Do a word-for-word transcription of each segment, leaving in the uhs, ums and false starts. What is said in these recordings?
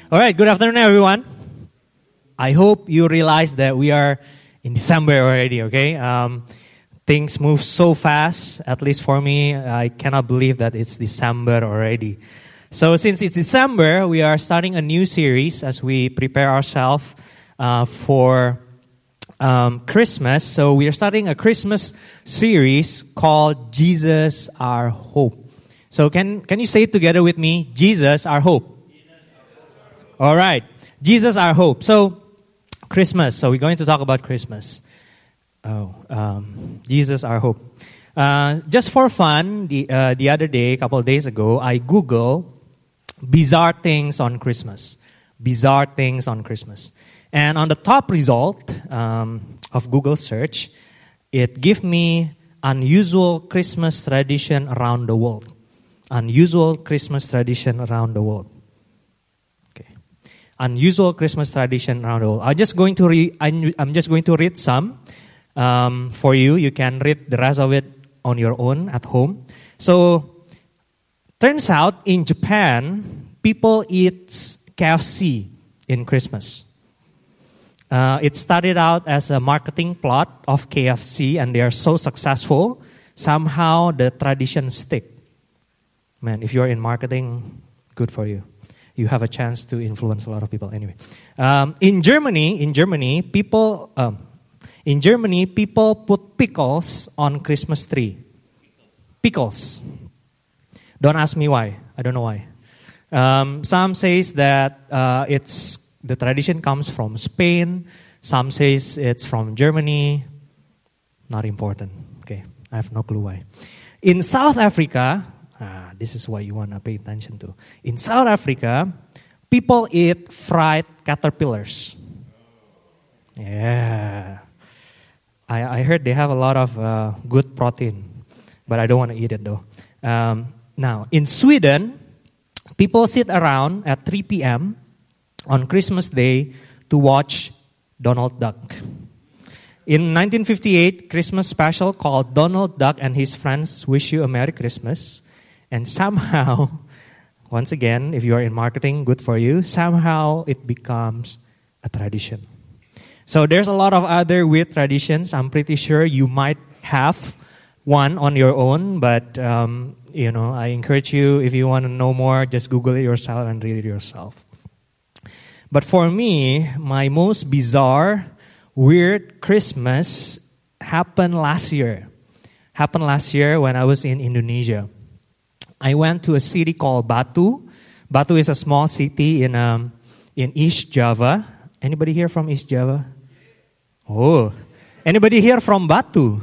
All right, good afternoon, everyone. I hope you realize that we are in December already, okay? Um, things move so fast, at least for me. I cannot believe that it's December already. So since it's December, we are starting a new series as we prepare ourselves uh, for um, Christmas. So we are starting a Christmas series called Jesus Our Hope. So can, can you say it together with me? Jesus Our Hope. All right. Jesus Our Hope. So Christmas. So we're going to talk about Christmas. Oh, um, Jesus Our Hope. Uh, just for fun, the uh, the other day, a couple of days ago, I Googled bizarre things on Christmas. Bizarre things on Christmas. And on the top result um, of Google search, it gave me unusual Christmas tradition around the world. Unusual Christmas tradition around the world. Unusual Christmas tradition around the world. I'm just going to read. I'm just going to read some um, for you. You can read the rest of it on your own at home. So, turns out in Japan, people eat K F C in Christmas. Uh, it started out as a marketing plot of K F C, and they are so successful. Somehow, the tradition stick. Man, if you're in marketing, good for you. You have a chance to influence a lot of people. Anyway, um, in Germany, in Germany, people um, in Germany people put pickles on Christmas tree. Pickles. Don't ask me why. I don't know why. Um, some says that uh, it's the tradition comes from Spain. Some says it's from Germany. Not important. Okay, I have no clue why. In South Africa. Ah, this is what you want to pay attention to. In South Africa, people eat fried caterpillars. Yeah. I, I heard they have a lot of uh, good protein, but I don't want to eat it though. Um, now, in Sweden, people sit around at three p.m. on Christmas Day to watch Donald Duck. In nineteen fifty-eight, Christmas special called Donald Duck and His Friends Wish You a Merry Christmas. And somehow, once again, if you are in marketing, good for you, somehow it becomes a tradition. So there's a lot of other weird traditions. I'm pretty sure you might have one on your own, but um, you know, I encourage you, if you want to know more, just Google it yourself and read it yourself. But for me, my most bizarre, weird Christmas happened last year. Happened last year when I was in Indonesia. I went to a city called Batu. Batu is a small city in um, in East Java. Anybody here from East Java? Oh, anybody here from Batu?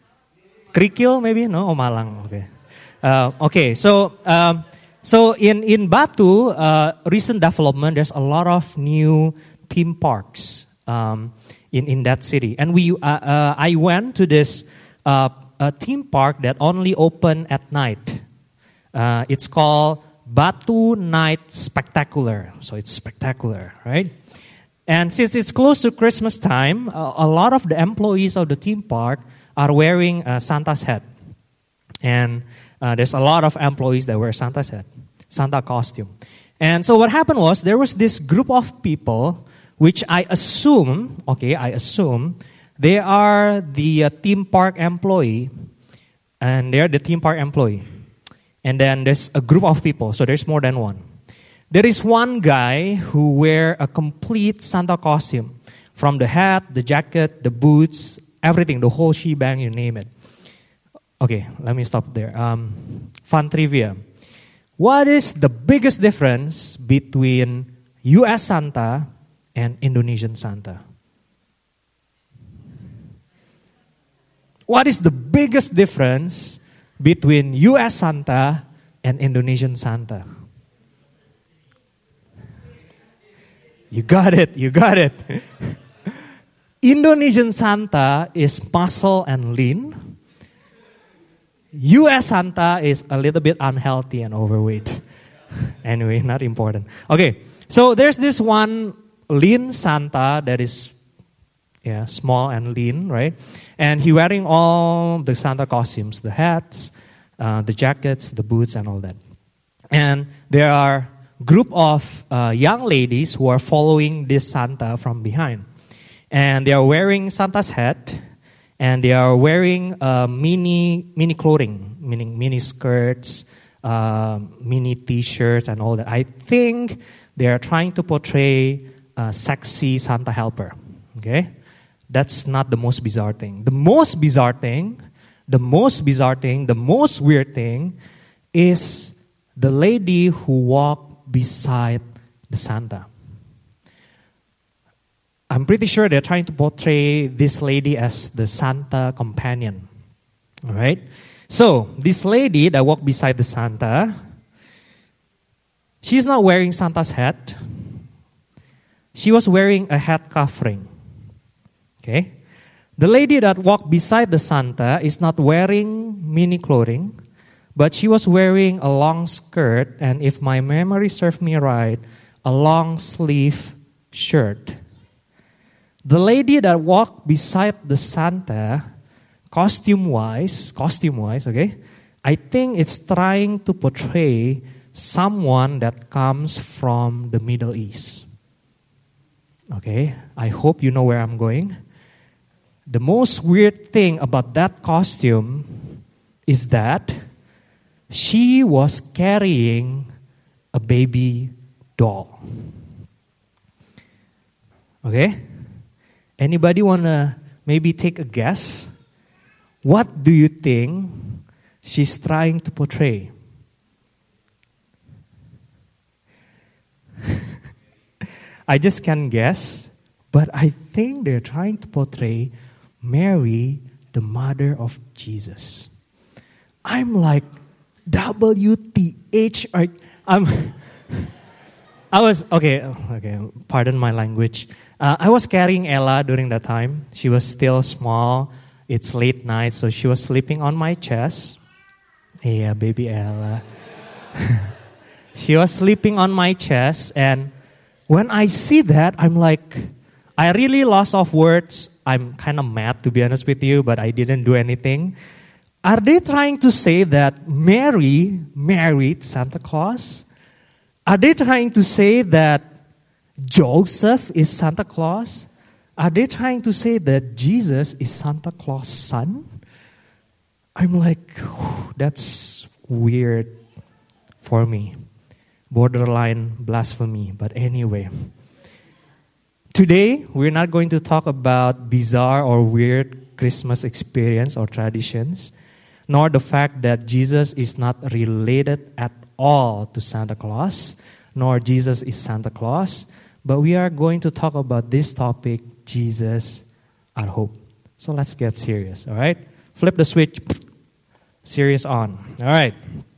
Krikil maybe? No, oh, Malang. Okay, uh, okay. So um, so in in Batu, uh, recent development. There's a lot of new theme parks um, in in that city, and we uh, uh, I went to this uh, a theme park that only open at night. Uh, it's called Batu Night Spectacular. So it's spectacular, right? And since it's close to Christmas time, a, a lot of the employees of the theme park are wearing a Santa's hat. And uh, there's a lot of employees that wear Santa's hat, Santa costume. And so what happened was there was this group of people, which I assume, okay, I assume, they are the uh, theme park employee, and they're the theme park employee. And then there's a group of people, so there's more than one. There is one guy who wear a complete Santa costume. From the hat, the jacket, the boots, everything, the whole shebang, you name it. Okay, let me stop there. Um, fun trivia. What is the biggest difference between U S Santa and Indonesian Santa? What is the biggest difference between U S Santa and Indonesian Santa? You got it, you got it. Indonesian Santa is muscle and lean. U S Santa is a little bit unhealthy and overweight. Anyway, not important. Okay, so there's this one lean Santa that is yeah, small and lean, right? And he wearing all the Santa costumes, the hats, uh, the jackets, the boots, and all that. And there are group of uh, young ladies who are following this Santa from behind. And they are wearing Santa's hat, and they are wearing uh, mini mini clothing, meaning mini skirts, uh, mini T-shirts, and all that. I think they are trying to portray a sexy Santa helper. Okay? That's not the most bizarre thing. The most bizarre thing, the most bizarre thing, the most weird thing is the lady who walked beside the Santa. I'm pretty sure they're trying to portray this lady as the Santa companion. All right? So, this lady that walked beside the Santa, she's not wearing Santa's hat. She was wearing a head covering. Okay? The lady that walked beside the Santa is not wearing mini clothing, but she was wearing a long skirt, and if my memory serves me right, a long sleeve shirt. The lady that walked beside the Santa, costume-wise, costume-wise, okay, I think it's trying to portray someone that comes from the Middle East. Okay, I hope you know where I'm going. The most weird thing about that costume is that she was carrying a baby doll. Okay? Anybody want to maybe take a guess? What do you think she's trying to portray? I just can't guess, but I think they're trying to portray Mary, the mother of Jesus. I'm like, W T H. I'm, I was, okay, okay, pardon my language. Uh, I was carrying Ella during that time. She was still small. It's late night, so she was sleeping on my chest. Yeah, baby Ella. She was sleeping on my chest, and when I see that, I'm like, I really lost of words. I'm kind of mad, to be honest with you, but I didn't do anything. Are they trying to say that Mary married Santa Claus? Are they trying to say that Joseph is Santa Claus? Are they trying to say that Jesus is Santa Claus' son? I'm like, that's weird for me. Borderline blasphemy. But anyway, today we're not going to talk about bizarre or weird Christmas experience or traditions, nor the fact that Jesus is not related at all to Santa Claus, nor Jesus is Santa Claus, but we are going to talk about this topic, Jesus, our hope. So let's get serious, all right? Flip the switch, serious on, all right?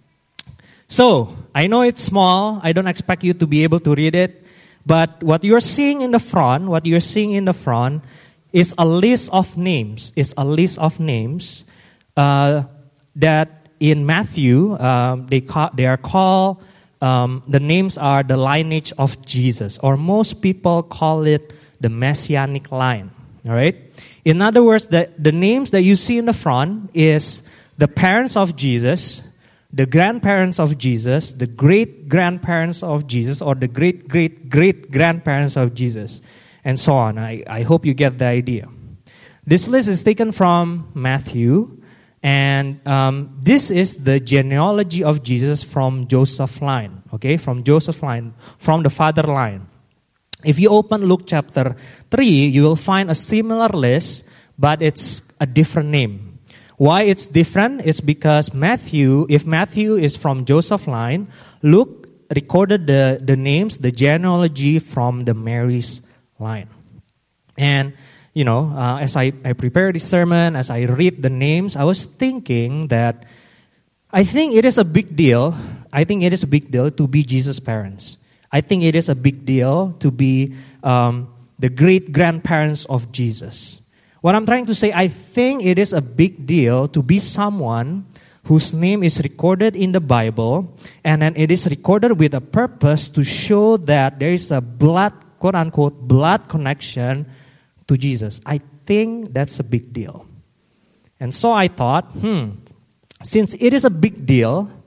So, I know it's small, I don't expect you to be able to read it, but what you're seeing in the front, what you're seeing in the front is a list of names, is a list of names uh, that in Matthew, um, they, ca- they are called, um, the names are the lineage of Jesus, or most people call it the Messianic line, all right? In other words, the, the names that you see in the front is the parents of Jesus, the grandparents of Jesus, the great-grandparents of Jesus, or the great-great-great-grandparents of Jesus, and so on. I, I hope you get the idea. This list is taken from Matthew, and um, this is the genealogy of Jesus from Joseph line, okay? From Joseph line, from the father line. If you open Luke chapter three, you will find a similar list, but it's a different name. Why it's different? It's because Matthew, if Matthew is from Joseph line, Luke recorded the, the names, the genealogy from the Mary's line. And, you know, uh, as I, I prepare this sermon, as I read the names, I was thinking that I think it is a big deal. I think it is a big deal to be Jesus' parents. I think it is a big deal to be um, the great-grandparents of Jesus. What I'm trying to say, I think it is a big deal to be someone whose name is recorded in the Bible, and then it is recorded with a purpose to show that there is a blood, quote-unquote, blood connection to Jesus. I think that's a big deal. And so I thought, hmm, since it is a big deal,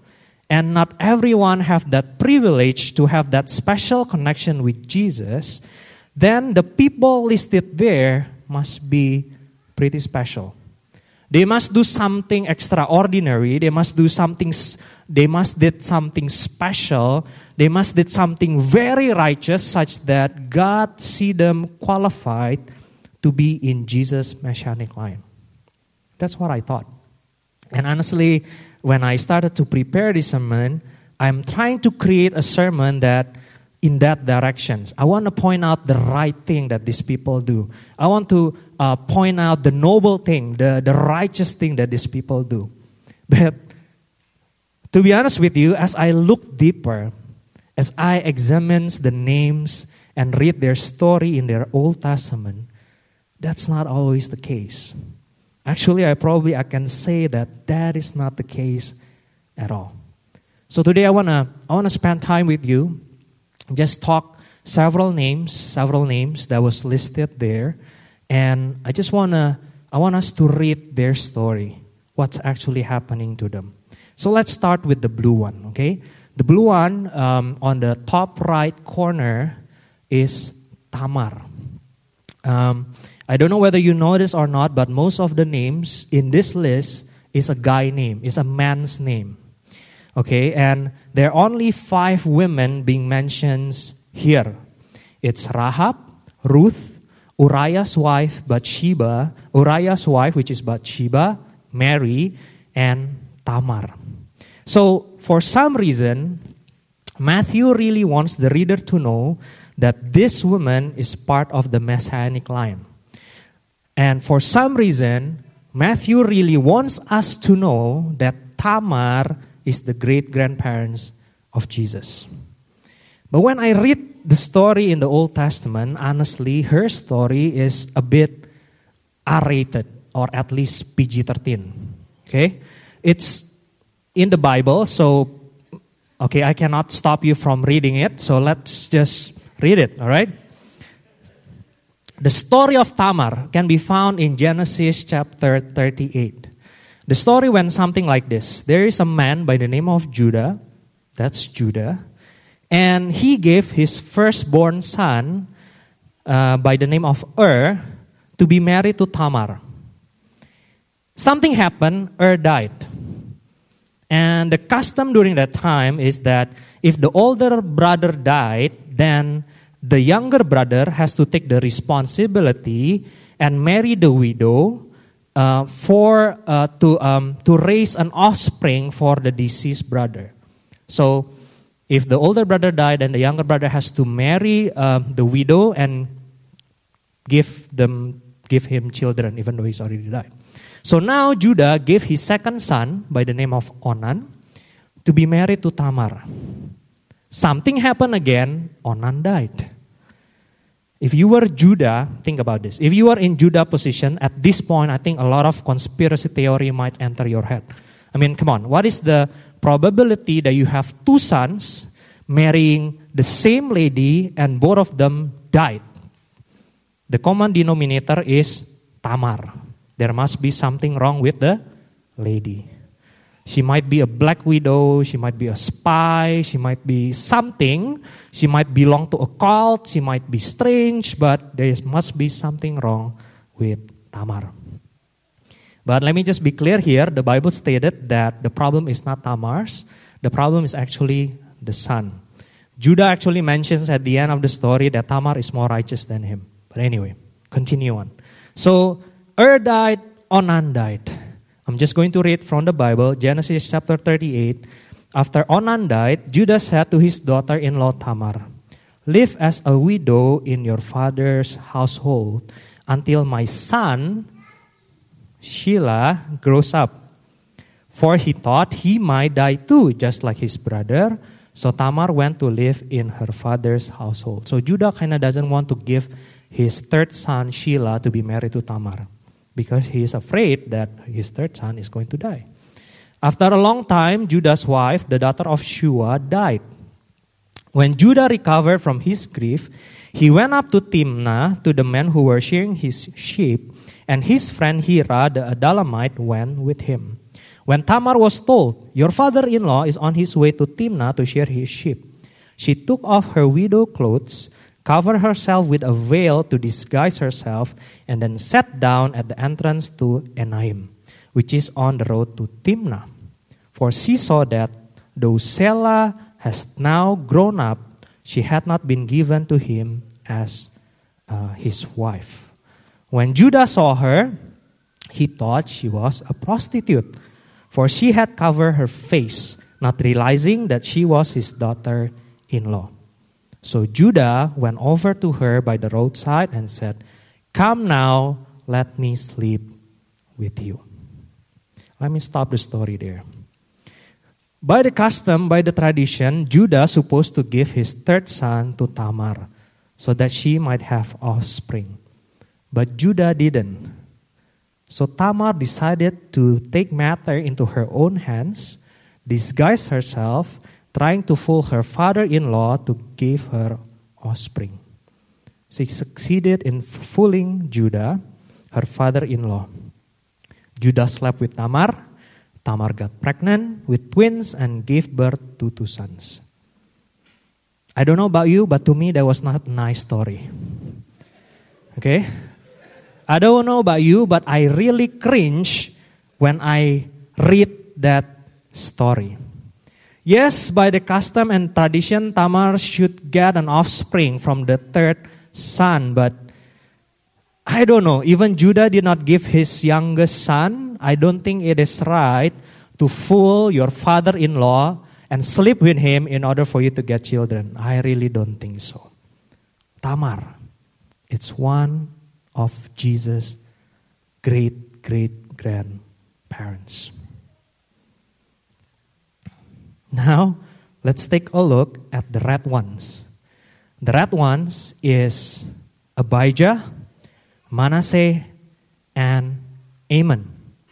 and not everyone have that privilege to have that special connection with Jesus, then the people listed there must be pretty special. They must do something extraordinary. They must do something. They must did something special. They must did something very righteous, such that God see them qualified to be in Jesus' messianic line. That's what I thought. And honestly, when I started to prepare this sermon, I'm trying to create a sermon that in that direction. I want to point out the right thing that these people do. I want to uh, point out the noble thing, the, the righteous thing that these people do. But to be honest with you, as I look deeper, as I examine the names and read their story in their Old Testament, that's not always the case. Actually, I probably I can say that that is not the case at all. So today I wanna I wanna spend time with you, just talk several names, several names that was listed there, and I just wanna I want us to read their story, what's actually happening to them. So let's start with the blue one, okay? The blue one um, on the top right corner is Tamar. Um, I don't know whether you know this or not, but most of the names in this list is a guy name, is a man's name. Okay, and there are only five women being mentioned here. It's Rahab, Ruth, Uriah's wife, Bathsheba, Uriah's wife, which is Bathsheba, Mary, and Tamar. So, for some reason, Matthew really wants the reader to know that this woman is part of the Messianic line. And for some reason, Matthew really wants us to know that Tamar is the great-grandparents of Jesus. But when I read the story in the Old Testament, honestly, her story is a bit R-rated, or at least P G thirteen. Okay? It's in the Bible, so, okay, I cannot stop you from reading it, so let's just read it, all right? The story of Tamar can be found in Genesis chapter thirty-eight. The story went something like this. There is a man by the name of Judah, that's Judah, and he gave his firstborn son uh, by the name of Ur to be married to Tamar. Something happened, Ur died. And the custom during that time is that if the older brother died, then the younger brother has to take the responsibility and marry the widow uh, for uh, to um, to raise an offspring for the deceased brother. So, if the older brother died, then the younger brother has to marry uh, the widow and give them give him children, even though he's already died. So now Judah gave his second son by the name of Onan to be married to Tamar. Something happened again, Onan died. If you were Judah, think about this. If you were in Judah position, at this point, I think a lot of conspiracy theory might enter your head. I mean, come on, what is the probability that you have two sons marrying the same lady and both of them died? The common denominator is Tamar. There must be something wrong with the lady. She might be a black widow, she might be a spy, she might be something, she might belong to a cult, she might be strange, but there must be something wrong with Tamar. But let me just be clear here, the Bible stated that the problem is not Tamar's, the problem is actually the son. Judah actually mentions at the end of the story that Tamar is more righteous than him. But anyway, continue on. So, Ur died, Onan died. I'm just going to read from the Bible, Genesis chapter thirty-eight. After Onan died, Judah said to his daughter-in-law Tamar, "Live as a widow in your father's household until my son, Shelah, grows up." For he thought he might die too, just like his brother. So Tamar went to live in her father's household. So Judah kind of doesn't want to give his third son, Shelah, to be married to Tamar, because he is afraid that his third son is going to die. After a long time, Judah's wife, the daughter of Shua, died. When Judah recovered from his grief, he went up to Timnah to the men who were shearing his sheep, and his friend Hira, the Adullamite, went with him. When Tamar was told, "Your father-in-law is on his way to Timnah to shear his sheep," she took off her widow clothes, covered herself with a veil to disguise herself, and then sat down at the entrance to Enaim, which is on the road to Timnah. For she saw that, though Selah has now grown up, she had not been given to him as uh, his wife. When Judah saw her, he thought she was a prostitute, for she had covered her face, not realizing that she was his daughter-in-law. So Judah went over to her by the roadside and said, "Come now, let me sleep with you." Let me stop the story there. By the custom, by the tradition, Judah supposed to give his third son to Tamar so that she might have offspring. But Judah didn't. So Tamar decided to take matter into her own hands, disguise herself, trying to fool her father-in-law to give her offspring. She succeeded in fooling Judah, her father-in-law. Judah slept with Tamar. Tamar got pregnant with twins and gave birth to two sons. I don't know about you, but to me that was not a nice story. Okay? I don't know about you, but I really cringe when I read that story. Yes, by the custom and tradition, Tamar should get an offspring from the third son, but I don't know, even Judah did not give his youngest son. I don't think it is right to fool your father-in-law and sleep with him in order for you to get children. I really don't think so. Tamar, it's one of Jesus' great-great-grandparents. Now, let's take a look at the red ones. The red ones is Abijah, Manasseh, and Amon.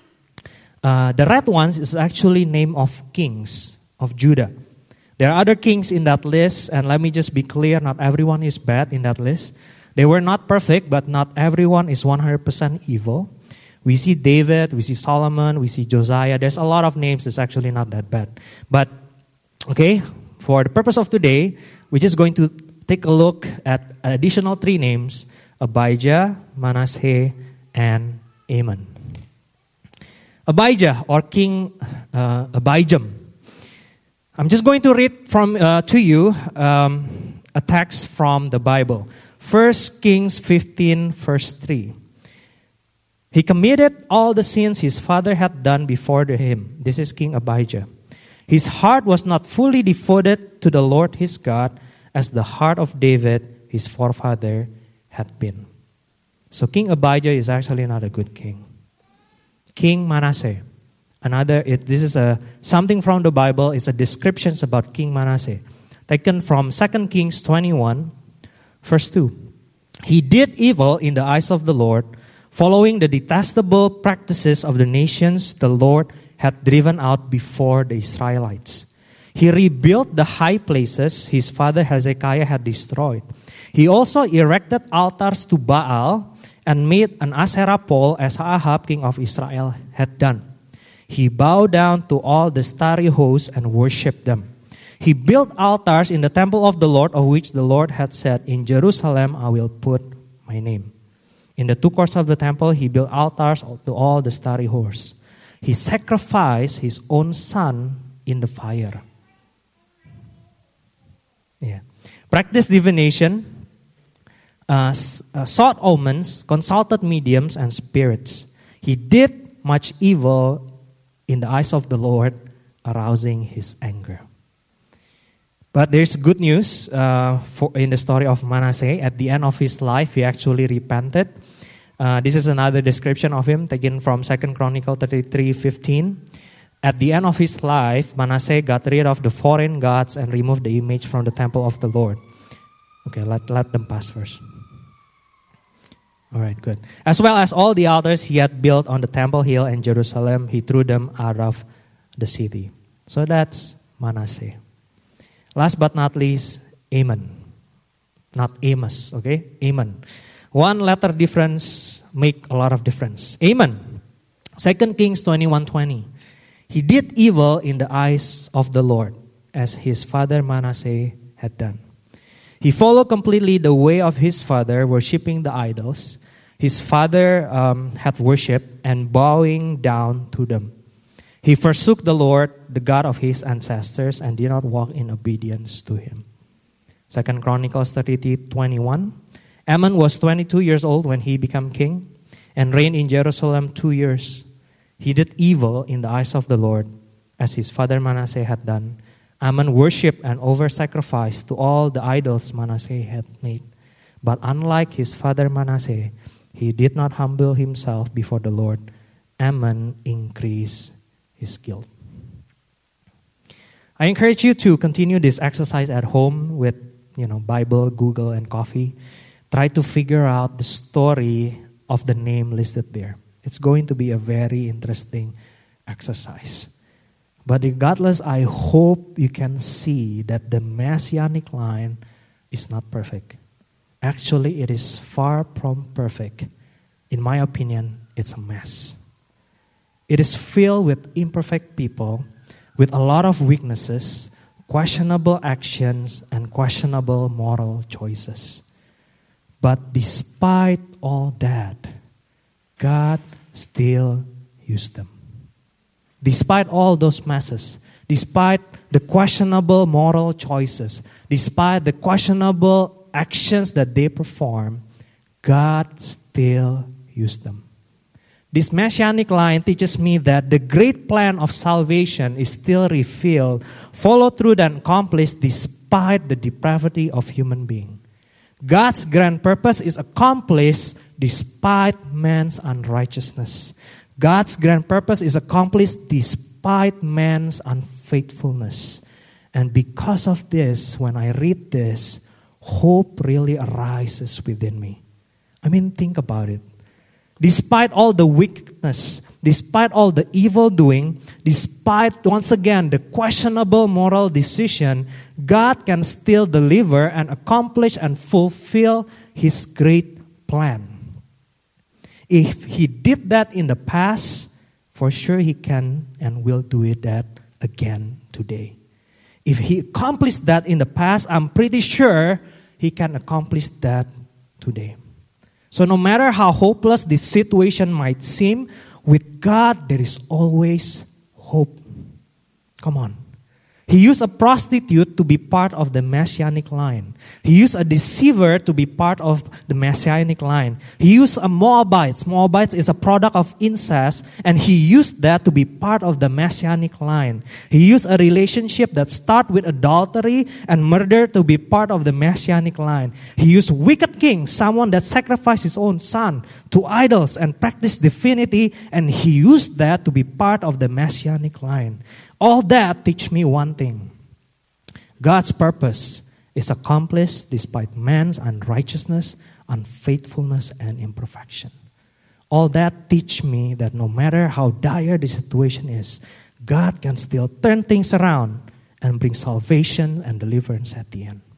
Uh, the red ones is actually name of kings of Judah. There are other kings in that list, and let me just be clear, not everyone is bad in that list. They were not perfect, but not everyone is one hundred percent evil. We see David, we see Solomon, we see Josiah. There's a lot of names that's actually not that bad. But, okay, for the purpose of today, we're just going to take a look at additional three names: Abijah, Manasseh, and Amon. Abijah, or King uh, Abijam. I'm just going to read from uh, to you um, a text from the Bible. First Kings fifteen, verse three. He committed all the sins his father had done before him. This is King Abijah. His heart was not fully devoted to the Lord his God as the heart of David, his forefather, had been. So King Abijah is actually not a good king. King Manasseh. Another, it, this is a something from the Bible. It's a description about King Manasseh. Taken from Second Kings twenty-one, verse two. He did evil in the eyes of the Lord, following the detestable practices of the nations the Lord had driven out before the Israelites. He rebuilt the high places his father Hezekiah had destroyed. He also erected altars to Baal and made an Asherah pole as Ahab, king of Israel, had done. He bowed down to all the starry hosts and worshipped them. He built altars in the temple of the Lord, of which the Lord had said, "In Jerusalem I will put my name." In the two courts of the temple, he built altars to all the starry hosts. He sacrificed his own son in the fire. Yeah. Practiced divination, uh, uh, sought omens, consulted mediums and spirits. He did much evil in the eyes of the Lord, arousing his anger. But there's good news uh, for, in the story of Manasseh. At the end of his life, he actually repented. Uh, this is another description of him taken from Second Chronicles thirty-three fifteen. At the end of his life, Manasseh got rid of the foreign gods and removed the image from the temple of the Lord. Okay, let, let them pass first. All right, good. As well as all the altars he had built on the temple hill in Jerusalem, he threw them out of the city. So that's Manasseh. Last but not least, Amon. Not Amos, okay? Amon. One letter difference make a lot of difference. Amon. Second Kings twenty-one twenty. He did evil in the eyes of the Lord, as his father Manasseh had done. He followed completely the way of his father, worshipping the idols his father um, had worshipped and bowing down to them. He forsook the Lord, the God of his ancestors, and did not walk in obedience to him. Second Chronicles thirty-three twenty-one. Amon was twenty-two years old when he became king and reigned in Jerusalem two years. He did evil in the eyes of the Lord, as his father Manasseh had done. Amon worshipped and over-sacrificed to all the idols Manasseh had made. But unlike his father Manasseh, he did not humble himself before the Lord. Amon increased his guilt. I encourage you to continue this exercise at home with, you know, Bible, Google, and coffee. Try to figure out the story of the name listed there. It's going to be a very interesting exercise. But regardless, I hope you can see that the messianic line is not perfect. Actually, it is far from perfect. In my opinion, it's a mess. It is filled with imperfect people, with a lot of weaknesses, questionable actions, and questionable moral choices. But despite all that, God still used them. Despite all those messes, despite the questionable moral choices, despite the questionable actions that they perform, God still used them. This messianic line teaches me that the great plan of salvation is still revealed, followed through, and accomplished despite the depravity of human beings. God's grand purpose is accomplished despite man's unrighteousness. God's grand purpose is accomplished despite man's unfaithfulness. And because of this, when I read this, hope really arises within me. I mean, think about it. Despite all the wickedness, despite all the evil doing, despite, once again, the questionable moral decision, God can still deliver and accomplish and fulfill His great plan. If He did that in the past, for sure He can and will do it that again today. If He accomplished that in the past, I'm pretty sure He can accomplish that today. So no matter how hopeless this situation might seem, with God there is always hope. Come on. He used a prostitute to be part of the messianic line. He used a deceiver to be part of the messianic line. He used a Moabite. Moabite is a product of incest, and he used that to be part of the messianic line. He used a relationship that starts with adultery and murder to be part of the messianic line. He used wicked king, someone that sacrificed his own son to idols and practiced divinity, and he used that to be part of the messianic line. All that teach me one thing. God's purpose is accomplished despite man's unrighteousness, unfaithfulness, and imperfection. All that teach me that no matter how dire the situation is, God can still turn things around and bring salvation and deliverance at the end.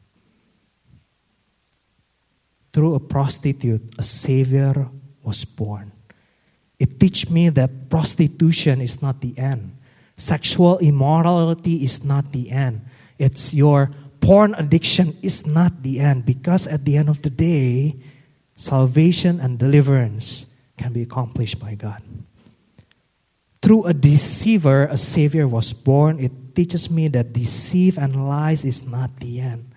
Through a prostitute, a Savior was born. It teach me that prostitution is not the end. Sexual immorality is not the end. It's your porn addiction is not the end, because at the end of the day, salvation and deliverance can be accomplished by God. Through a deceiver, a Savior was born. It teaches me that deceit and lies is not the end.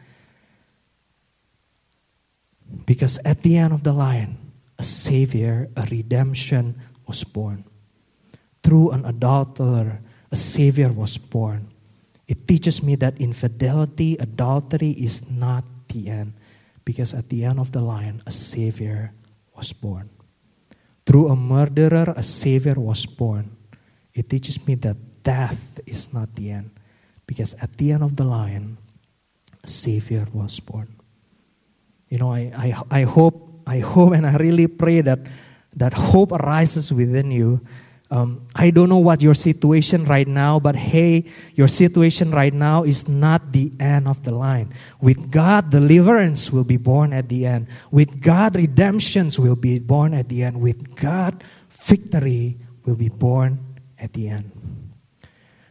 Because at the end of the line, a Savior, a redemption was born. Through an adulterer, a Savior was born. It teaches me that infidelity, adultery is not the end, because at the end of the line, a Savior was born. Through a murderer, a Savior was born. It teaches me that death is not the end, because at the end of the line, a Savior was born. You know, I, I, I hope, I hope, and I really pray that that hope arises within you. Um, I don't know what your situation right now, but hey, your situation right now is not the end of the line. With God, deliverance will be born at the end. With God, redemptions will be born at the end. With God, victory will be born at the end.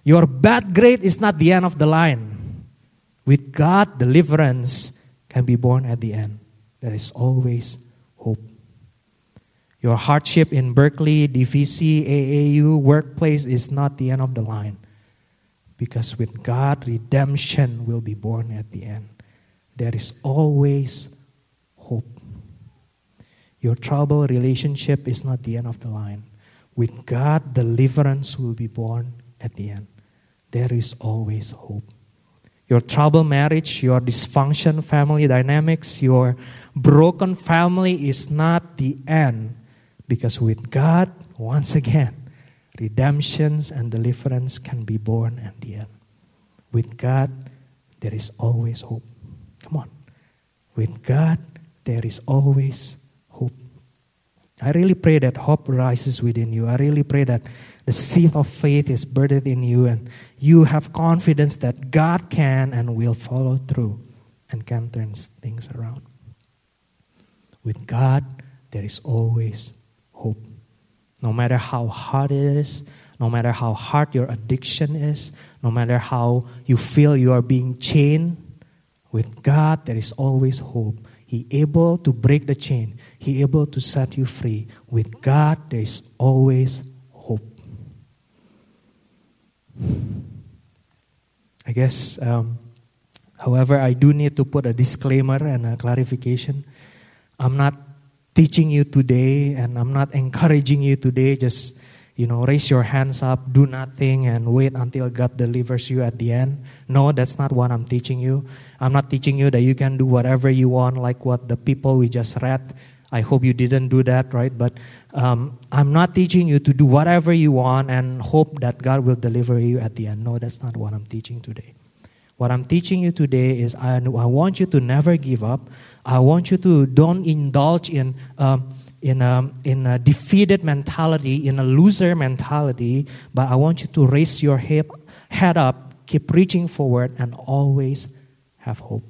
Your bad grade is not the end of the line. With God, deliverance can be born at the end. There is always hope. Your hardship in Berkeley, D V C, A A U, workplace is not the end of the line. Because with God, redemption will be born at the end. There is always hope. Your troubled relationship is not the end of the line. With God, deliverance will be born at the end. There is always hope. Your troubled marriage, your dysfunction family dynamics, your broken family is not the end. Because with God, once again, redemptions and deliverance can be born at the end. With God, there is always hope. Come on. With God, there is always hope. I really pray that hope rises within you. I really pray that the seed of faith is birthed in you and you have confidence that God can and will follow through and can turn things around. With God, there is always hope. No matter how hard it is, no matter how hard your addiction is, no matter how you feel you are being chained, with God, there is always hope. He able to break the chain. He able to set you free. With God, there is always hope. I guess, um, however, I do need to put a disclaimer and a clarification. I'm not teaching you today, and I'm not encouraging you today. Just, you know, raise your hands up, do nothing, and wait until God delivers you at the end. No, that's not what I'm teaching you. I'm not teaching you that you can do whatever you want, like what the people we just read. I hope you didn't do that, right? But um, I'm not teaching you to do whatever you want and hope that God will deliver you at the end. No, that's not what I'm teaching today. What I'm teaching you today is I, I want you to never give up. I want you to don't indulge in um, in a, in a defeated mentality, in a loser mentality, but I want you to raise your head, head up, keep reaching forward, and always have hope.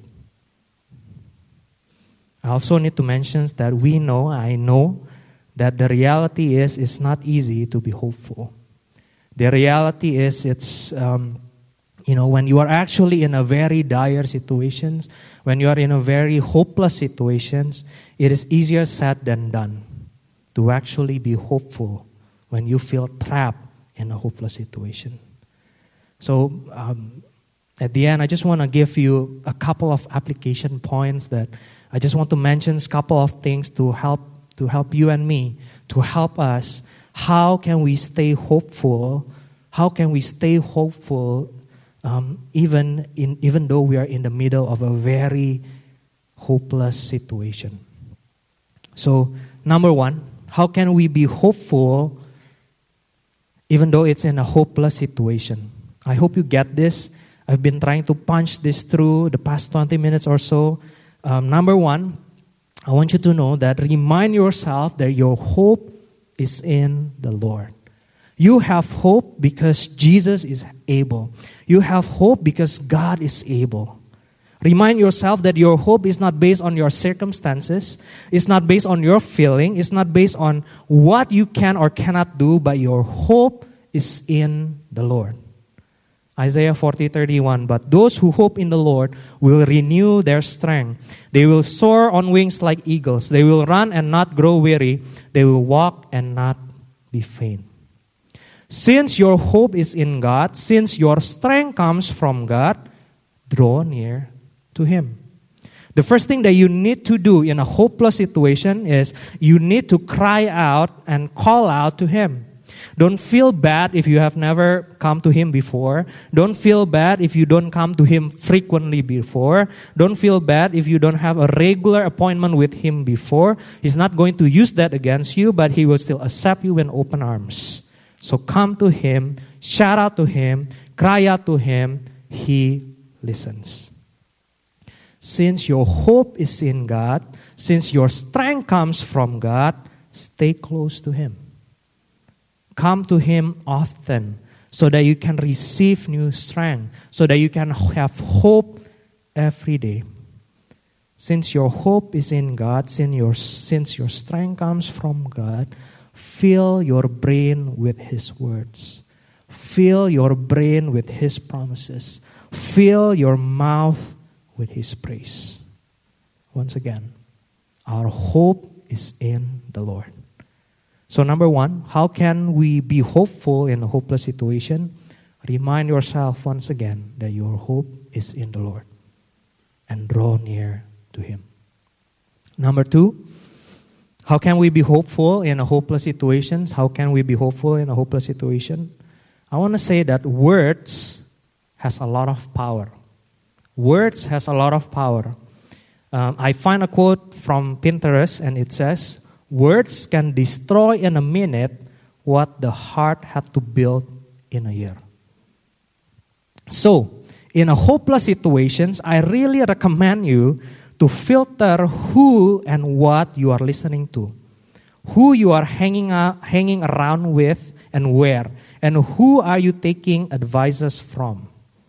I also need to mention that we know, I know, that the reality is it's not easy to be hopeful. The reality is it's, um, you know, when you are actually in a very dire situations, when you are in a very hopeless situations, it is easier said than done to actually be hopeful when you feel trapped in a hopeless situation. So um, at the end, I just want to give you a couple of application points that I just want to mention a couple of things to help to help you and me, to help us. How can we stay hopeful? How can we stay hopeful um, even in even though we are in the middle of a very hopeless situation? So, number one, how can we be hopeful even though it's in a hopeless situation? I hope you get this. I've been trying to punch this through the past twenty minutes or so. Um, number one, I want you to know that remind yourself that your hope is in the Lord. You have hope because Jesus is able. You have hope because God is able. Remind yourself that your hope is not based on your circumstances. It's not based on your feeling. It's not based on what you can or cannot do, but your hope is in the Lord. Isaiah forty thirty-one, but those who hope in the Lord will renew their strength. They will soar on wings like eagles. They will run and not grow weary. They will walk and not be faint. Since your hope is in God, since your strength comes from God, draw near to Him. The first thing that you need to do in a hopeless situation is you need to cry out and call out to Him. Don't feel bad if you have never come to Him before. Don't feel bad if you don't come to Him frequently before. Don't feel bad if you don't have a regular appointment with Him before. He's not going to use that against you, but He will still accept you in open arms. So come to Him, shout out to Him, cry out to Him. He listens. Since your hope is in God, since your strength comes from God, stay close to Him. Come to Him often so that you can receive new strength, so that you can have hope every day. Since your hope is in God, since your, since your strength comes from God, fill your brain with His words. Fill your brain with His promises. Fill your mouth with His praise. Once again, our hope is in the Lord. So number one, how can we be hopeful in a hopeless situation? Remind yourself once again that your hope is in the Lord and draw near to Him. Number two, how can we be hopeful in a hopeless situation? How can we be hopeful in a hopeless situation? I want to say that words has a lot of power. Words has a lot of power. Um, I find a quote from Pinterest and it says, words can destroy in a minute what the heart had to build in a year. So, in a hopeless situations, I really recommend you to filter who and what you are listening to, who you are hanging out, hanging around with and where, and who are you taking advices from.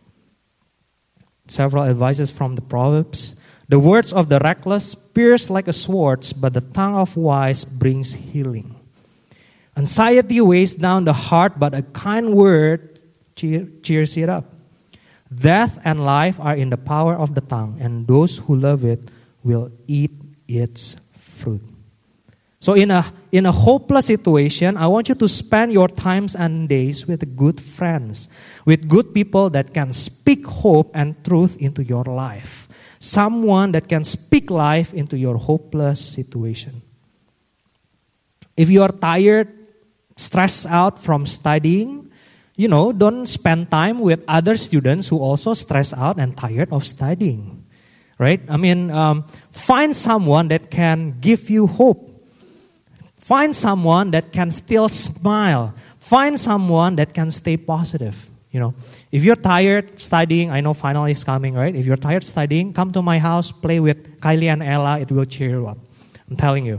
Several advices from the Proverbs. The words of the reckless pierce like a sword, but the tongue of wise brings healing. Anxiety weighs down the heart, but a kind word cheer, cheers it up. Death and life are in the power of the tongue, and those who love it will eat its fruit. So in a in a hopeless situation, I want you to spend your times and days with good friends, with good people that can speak hope and truth into your life. Someone that can speak life into your hopeless situation. If you are tired, stressed out from studying, you know, don't spend time with other students who also stress out and tired of studying, right? I mean, um, find someone that can give you hope. Find someone that can still smile. Find someone that can stay positive. You know, if you're tired studying, I know final is coming, right? If you're tired studying, come to my house, play with Kylie and Ella. It will cheer you up. I'm telling you.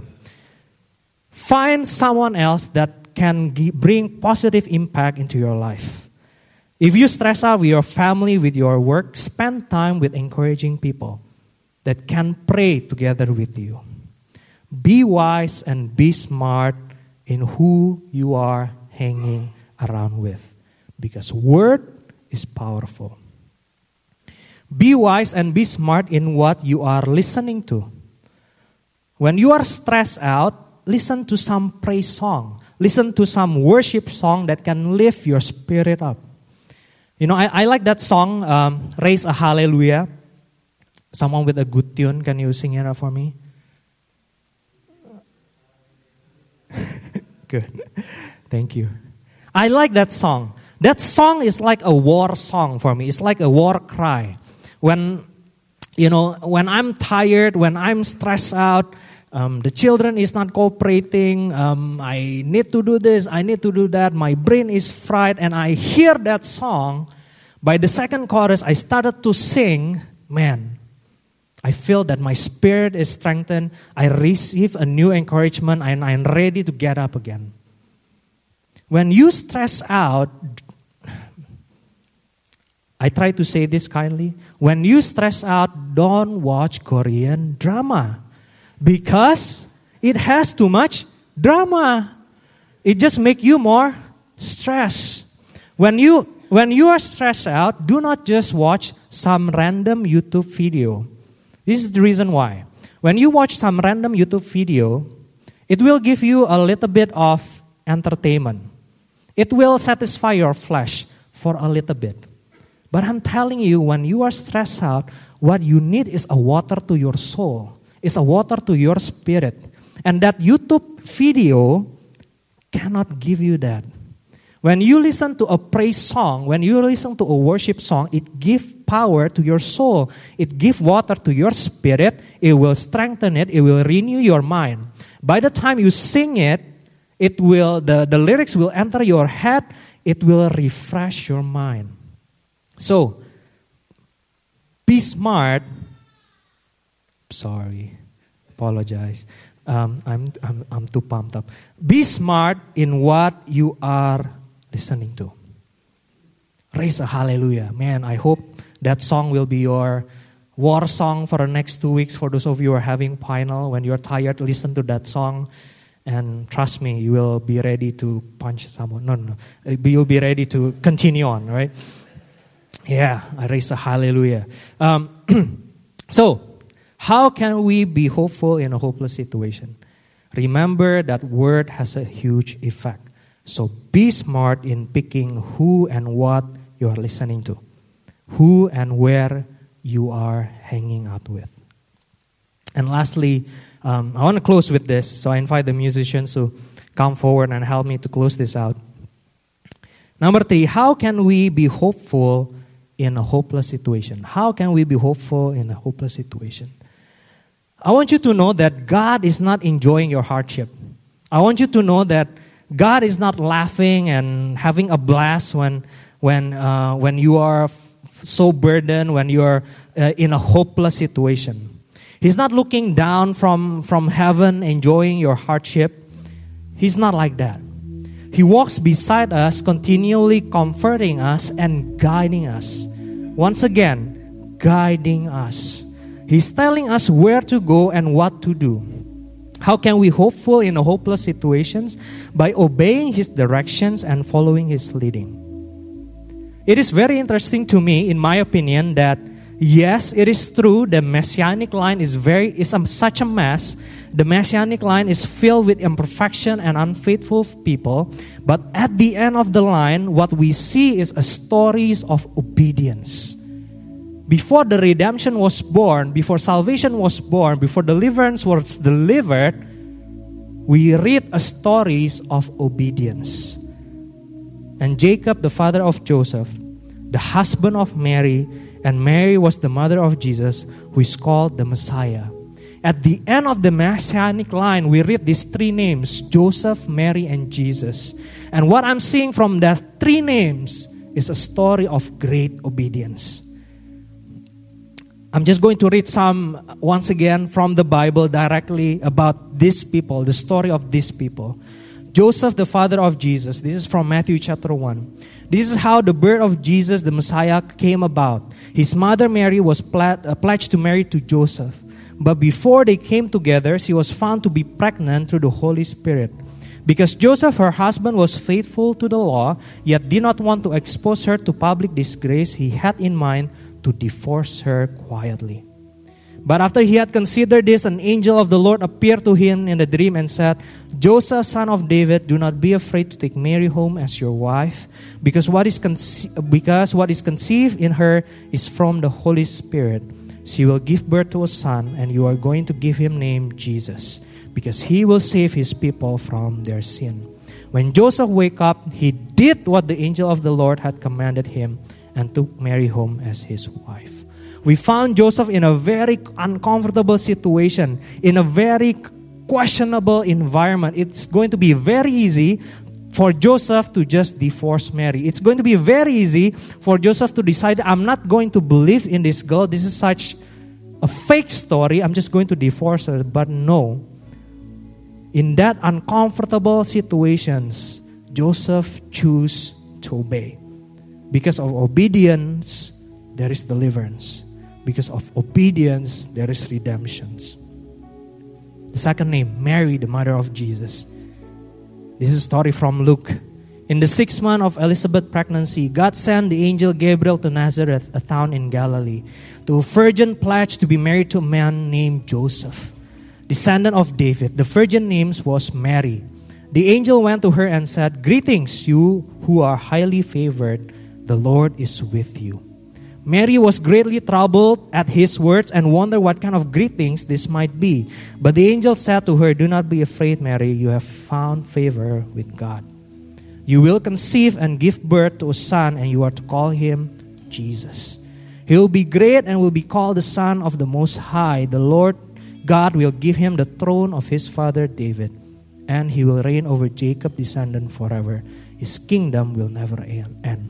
Find someone else that can give, bring positive impact into your life. If you stress out with your family, with your work, spend time with encouraging people that can pray together with you. Be wise and be smart in who you are hanging around with, because word is powerful. Be wise and be smart in what you are listening to. When you are stressed out, listen to some praise song. Listen to some worship song that can lift your spirit up. You know, I, I like that song, um, Raise a Hallelujah. Someone with a good tune, can you sing it for me? Good. Thank you. I like that song. That song is like a war song for me. It's like a war cry. When, you know, when I'm tired, when I'm stressed out, um, the children is not cooperating, um, I need to do this, I need to do that, my brain is fried, and I hear that song, by the second chorus, I started to sing, man, I feel that my spirit is strengthened, I receive a new encouragement, and I'm ready to get up again. When you stress out, I try to say this kindly, when you stress out, don't watch Korean drama. Because it has too much drama. It just makes you more stressed. When you when you are stressed out, do not just watch some random YouTube video. This is the reason why. When you watch some random YouTube video, it will give you a little bit of entertainment. It will satisfy your flesh for a little bit. But I'm telling you, when you are stressed out, what you need is a water to your soul. It's a water to your spirit. And that YouTube video cannot give you that. When you listen to a praise song, when you listen to a worship song, it gives power to your soul. It gives water to your spirit. It will strengthen it. It will renew your mind. By the time you sing it, it will the, the lyrics will enter your head. It will refresh your mind. So, be smart. Sorry, apologize. Um, I'm, I'm I'm too pumped up. Be smart in what you are listening to. Raise a hallelujah. Man, I hope that song will be your war song for the next two weeks. For those of you who are having final, when you're tired, listen to that song. and trust me, you will be ready to punch someone. No, no, no. You'll be ready to continue on, right? Yeah, I raise a hallelujah. Um, so, how can we be hopeful in a hopeless situation? Remember that word has a huge effect. So be smart in picking who and what you are listening to, who and where you are hanging out with. And lastly, um, I want to close with this. So I invite the musicians to come forward and help me to close this out. Number three, how can we be hopeful in a hopeless situation? How can we be hopeful in a hopeless situation? I want you to know that God is not enjoying your hardship. I want you to know that God is not laughing and having a blast when when uh, when you are f- so burdened, when you are uh, in a hopeless situation. He's not looking down from, from heaven, enjoying your hardship. He's not like that. He walks beside us, continually comforting us and guiding us. Once again, guiding us. He's telling us where to go and what to do. How can we hopeful in a hopeless situations? By obeying His directions and following His leading. It is very interesting to me, in my opinion, that yes, it is true the Messianic line is very is a, such a mess. The Messianic line is filled with imperfection and unfaithful people. But at the end of the line, what we see is a stories of obedience. Before the redemption was born, before salvation was born, before deliverance was delivered, we read a stories of obedience. And Jacob, the father of Joseph, the husband of Mary, and Mary was the mother of Jesus, who is called the Messiah. At the end of the Messianic line, we read these three names, Joseph, Mary, and Jesus. And what I'm seeing from that three names is a story of great obedience. I'm just going to read some, once again, from the Bible directly about these people, the story of these people. Joseph, the father of Jesus. This is from Matthew chapter one. This is how the birth of Jesus, the Messiah, came about. His mother Mary was ple- uh, pledged to marry to Joseph. But before they came together, she was found to be pregnant through the Holy Spirit. Because Joseph, her husband, was faithful to the law, yet did not want to expose her to public disgrace, he had in mind to divorce her quietly. But after he had considered this, an angel of the Lord appeared to him in a dream and said, Joseph, son of David, do not be afraid to take Mary home as your wife, because what is conce- because what is conceived in her is from the Holy Spirit. She will give birth to a son, and you are going to give him name Jesus, because he will save his people from their sin. When Joseph woke up, he did what the angel of the Lord had commanded him and took Mary home as his wife. We found Joseph in a very uncomfortable situation, in a very questionable environment. It's going to be very easy for Joseph to just divorce Mary. It's going to be very easy for Joseph to decide, I'm not going to believe in this girl. This is such a fake story. I'm just going to divorce her. But no. In that uncomfortable situations, Joseph chose to obey. Because of obedience, there is deliverance. Because of obedience, there is redemption. The second name, Mary, the mother of Jesus. This is a story from Luke. In the sixth month of Elizabeth's pregnancy, God sent the angel Gabriel to Nazareth, a town in Galilee, to a virgin pledged to be married to a man named Joseph, descendant of David. The virgin name was Mary. The angel went to her and said, Greetings, you who are highly favored. The Lord is with you. Mary was greatly troubled at his words and wondered what kind of greetings this might be. But the angel said to her, Do not be afraid, Mary. You have found favor with God. You will conceive and give birth to a son, and you are to call him Jesus. He will be great and will be called the Son of the Most High. The Lord God will give him the throne of his father David, and he will reign over Jacob's descendant forever. His kingdom will never end.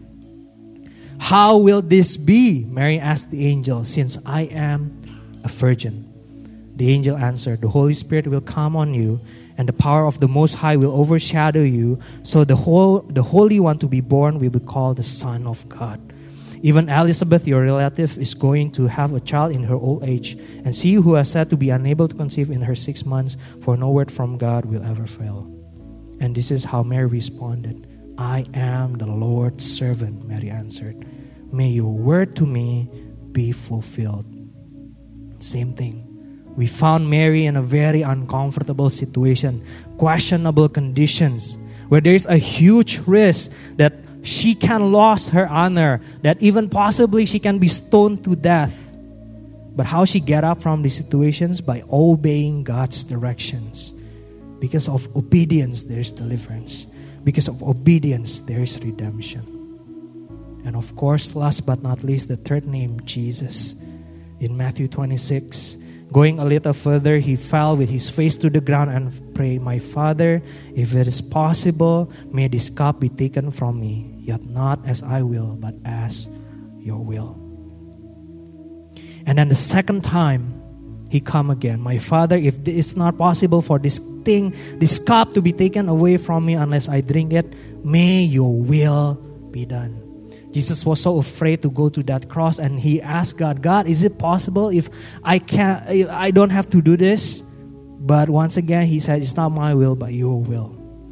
How will this be? Mary asked the angel, since I am a virgin. The angel answered, The Holy Spirit will come on you, and the power of the Most High will overshadow you. So the whole, the Holy One to be born will be called the Son of God. Even Elizabeth, your relative, is going to have a child in her old age. And she who has said to be unable to conceive in her six months, for no word from God will ever fail. And this is how Mary responded. I am the Lord's servant, Mary answered. May your word to me be fulfilled. Same thing. We found Mary in a very uncomfortable situation, questionable conditions, where there is a huge risk that she can lose her honor, that even possibly she can be stoned to death. But how she get up from these situations? By obeying God's directions. Because of obedience, there is deliverance. Because of obedience, there is redemption. And of course, last but not least, the third name, Jesus. In Matthew twenty-six, going a little further, he fell with his face to the ground and prayed, My Father, if it is possible, may this cup be taken from me, yet not as I will, but as your will. And then the second time, he come again. My Father, if it is not possible for this thing, this cup to be taken away from me unless I drink it, may your will be done. Jesus was so afraid to go to that cross, and he asked God, God, is it possible if I can't, I don't have to do this? But once again, he said, it's not my will, but your will.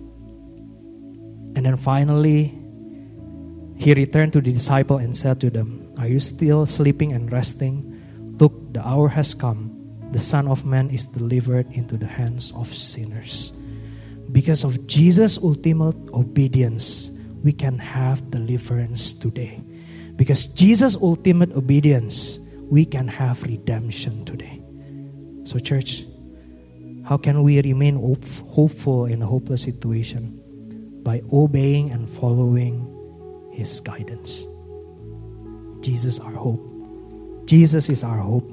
And then finally, he returned to the disciple and said to them, are you still sleeping and resting? Look, the hour has come. The Son of Man is delivered into the hands of sinners. Because of Jesus' ultimate obedience, we can have deliverance today. Because Jesus' ultimate obedience, we can have redemption today. So church, how can we remain hopeful in a hopeless situation? By obeying and following His guidance. Jesus our hope. Jesus is our hope.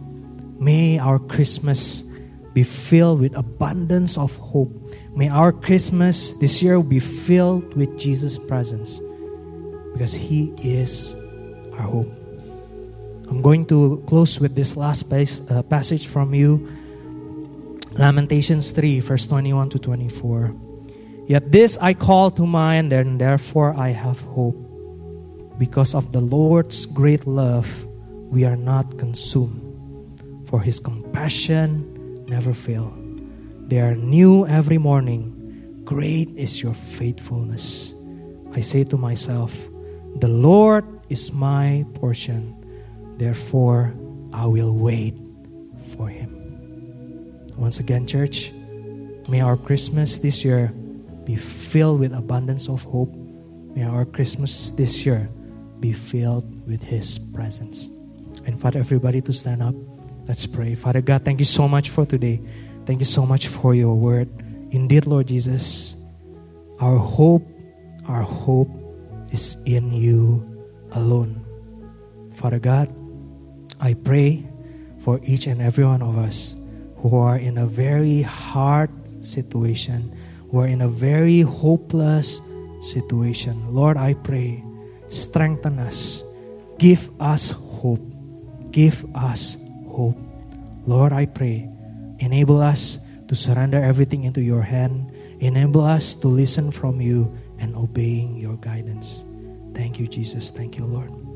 May our Christmas be filled with abundance of hope. May our Christmas this year be filled with Jesus' presence, because He is our hope. I'm going to close with this last pas- uh, passage from you. Lamentations three, verse twenty-one to twenty-four. Yet this I call to mind, and therefore I have hope. Because of the Lord's great love, we are not consumed, for His compassion never fail. They are new every morning. Great is your faithfulness. I say to myself, the Lord is my portion. Therefore, I will wait for Him. Once again, church, may our Christmas this year be filled with abundance of hope. May our Christmas this year be filled with His presence. And Father, everybody to stand up. Let's pray. Father God, thank you so much for today. Thank you so much for your word. Indeed, Lord Jesus, our hope, our hope is in you alone. Father God, I pray for each and every one of us who are in a very hard situation, who are in a very hopeless situation. Lord, I pray, strengthen us. Give us hope. Give us hope. Lord, I pray, enable us to surrender everything into your hand. Enable us to listen from you and obeying your guidance. Thank you, Jesus. Thank you, Lord.